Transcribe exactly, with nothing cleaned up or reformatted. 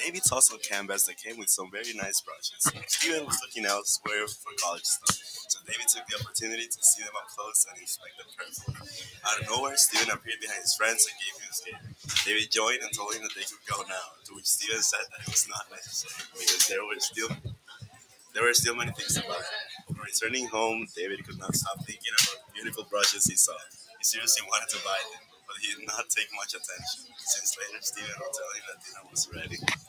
David saw some canvas that came with some very nice brushes. Steven was looking elsewhere for college stuff, so David took the opportunity to see them up close and inspect them carefully. Out of nowhere, Steven appeared behind his friends and gave him a scare. David joined and told him that they could go now, to which Steven said that it was not necessary because there were still there were still many things to buy. Upon returning home, David could not stop thinking about the beautiful brushes he saw. He seriously wanted to buy them, but he did not take much attention, since later Steven would tell him that dinner was ready.